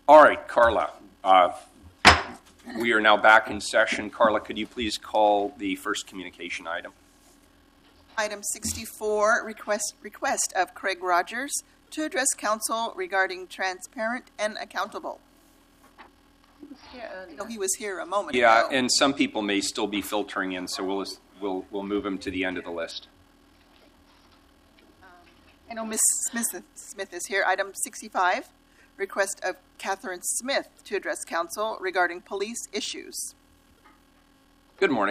All right, Carla. We are now back in session. Carla, could you please call the first communication item? Item 64, request of Craig Rogers to address council regarding transparent and accountable. No, he was here a moment ago. Yeah, and some people may still be filtering in, so we'll move him to the end of the list. I know Ms. Smith is here. Item 65, request of Catherine Smith to address council regarding police issues. Good morning.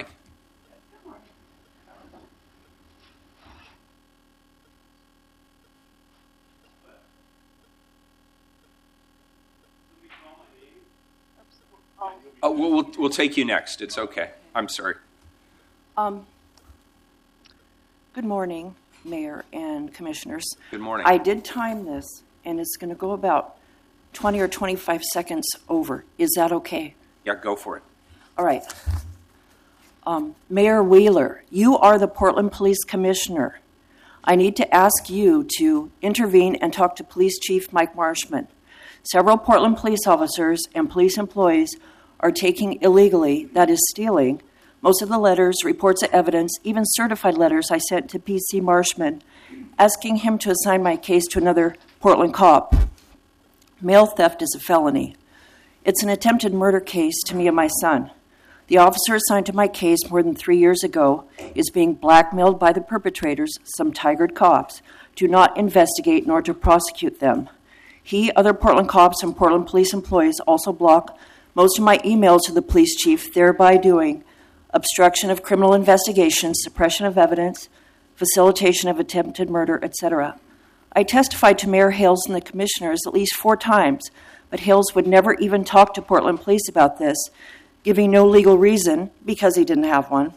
We'll take you next. It's okay. I'm sorry. Good morning, Mayor and Commissioners. Good morning. I did time this, and it's going to go about 20 or 25 seconds over. Is that okay? Yeah, go for it. All right. Mayor Wheeler, you are the Portland Police Commissioner. I need to ask you to intervene and talk to Police Chief Mike Marshman. Several Portland police officers and police employees are taking illegally, that is stealing, most of the letters, reports of evidence, even certified letters I sent to PC Marshman, asking him to assign my case to another Portland cop. Mail theft is a felony. It's an attempted murder case to me and my son. The officer assigned to my case more than 3 years ago is being blackmailed by the perpetrators, some tigered cops, to not investigate nor to prosecute them. He, other Portland cops, and Portland police employees also block most of my emails to the police chief, thereby doing obstruction of criminal investigation, suppression of evidence, facilitation of attempted murder, etc. I testified to Mayor Hales and the commissioners at least 4 times, but Hales would never even talk to Portland police about this, giving no legal reason because he didn't have one.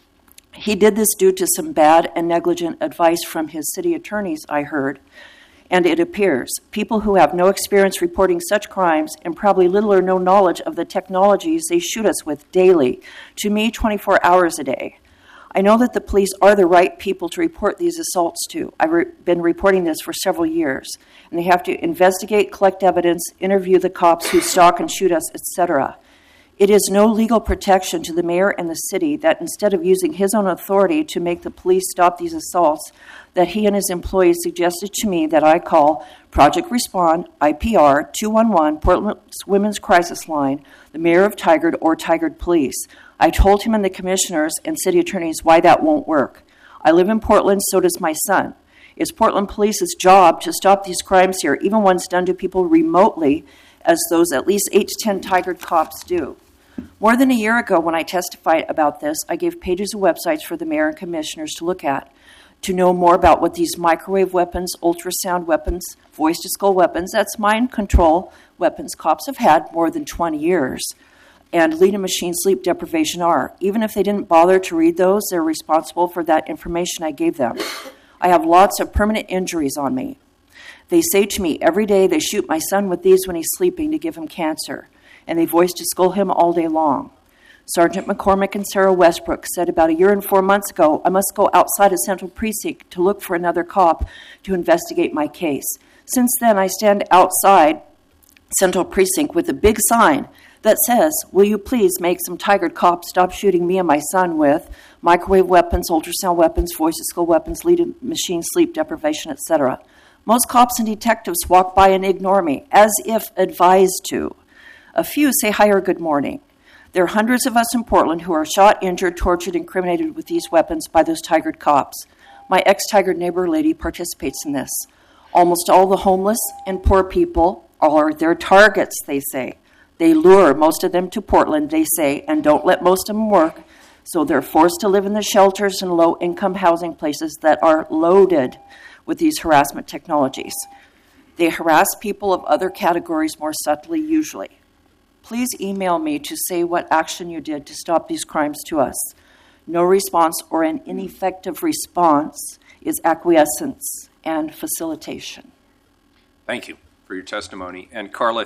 He did this due to some bad and negligent advice from his city attorneys, I heard, and it appears people who have no experience reporting such crimes and probably little or no knowledge of the technologies they shoot us with daily, to me 24 hours a day. I know that the police are the right people to report these assaults to. I've been reporting this for several years, and they have to investigate, collect evidence, interview the cops who stalk and shoot us, etc. It is no legal protection to the mayor and the city that instead of using his own authority to make the police stop these assaults, that he and his employees suggested to me that I call Project Respond, IPR 211, Portland's Women's Crisis Line, the mayor of Tigard or Tigard Police. I told him and the commissioners and city attorneys why that won't work. I live in Portland, so does my son. It's Portland Police's job to stop these crimes here, even ones done to people remotely, as those at least 8 to 10 Tigard cops do. More than a year ago, when I testified about this, I gave pages of websites for the mayor and commissioners to look at, to know more about what these microwave weapons, ultrasound weapons, voice-to-skull weapons, that's mind control weapons cops have had more than 20 years, and lead-in machine sleep deprivation are. Even if they didn't bother to read those, they're responsible for that information I gave them. I have lots of permanent injuries on me. They say to me every day they shoot my son with these when he's sleeping to give him cancer, and they voice-to-skull him all day long. Sergeant McCormick and Sarah Westbrook said about 1 year and 4 months ago, I must go outside of Central Precinct to look for another cop to investigate my case. Since then, I stand outside Central Precinct with a big sign that says, will you please make some Tigard cops stop shooting me and my son with microwave weapons, ultrasound weapons, voice-to-skull weapons, lead-in machine sleep deprivation, etc. Most cops and detectives walk by and ignore me, as if advised to. A few say hi or good morning. There are hundreds of us in Portland who are shot, injured, tortured, incriminated with these weapons by those Tigard cops. My ex-Tigard neighbor lady participates in this. Almost all the homeless and poor people are their targets, they say. They lure most of them to Portland, they say, and don't let most of them work, so they're forced to live in the shelters and low-income housing places that are loaded with these harassment technologies. They harass people of other categories more subtly, usually. Please email me to say what action you did to stop these crimes to us. No response or an ineffective response is acquiescence and facilitation. Thank you for your testimony. And Carla,